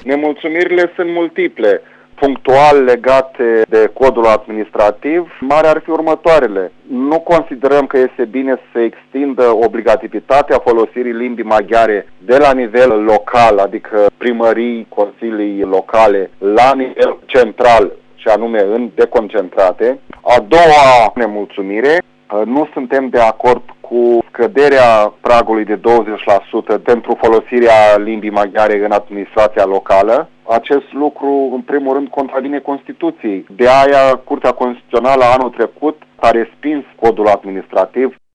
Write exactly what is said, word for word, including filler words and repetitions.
Nemulțumirile sunt multiple. Punctual legate de codul administrativ, mare ar fi următoarele. Nu considerăm că este bine să se extindă obligativitatea folosirii limbii maghiare de la nivel local, adică primării, consilii locale, la nivel central, și anume în deconcentrate. A doua nemulțumire, nu suntem de acord cu scăderea pragului de douăzeci la sută pentru folosirea limbii maghiare în administrația locală. Acest lucru, în primul rând, contravine Constituției. De aia, Curtea Constituțională anul trecut a respins codul administrativ